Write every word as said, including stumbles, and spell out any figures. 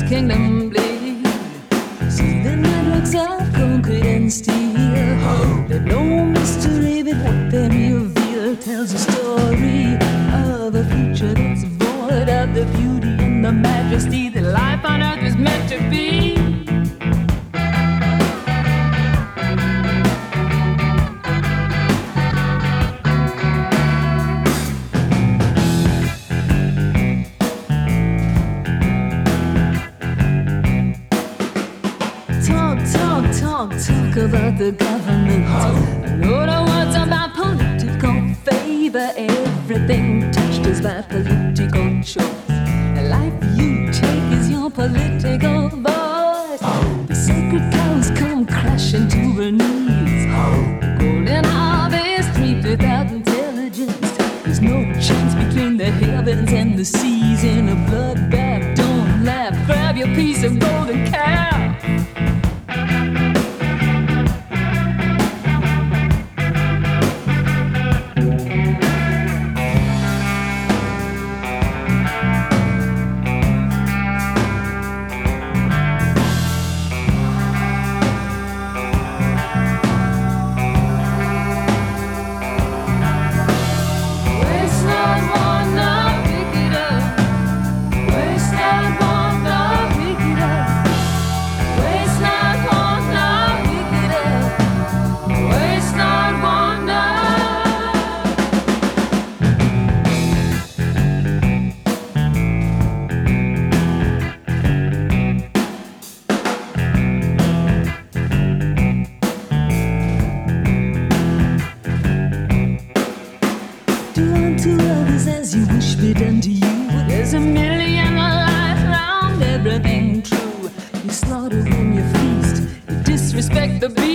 kingdom bleed. See the networks of concrete and steel. There's no mystery but what they reveal tells a story of a future that's void of the beauty and the majesty that life on earth was meant to be. Talk about the government. I know the words about political favor. Everything touched is by political choice. The life you take is your political voice. The sacred cows come crashing to her knees. The golden harvest reaped without intelligence. There's no chance between the heavens and the seas. In a bloodbath, don't laugh. Grab your piece of golden cow. Everything true. You slaughter when you feast. You disrespect the beast.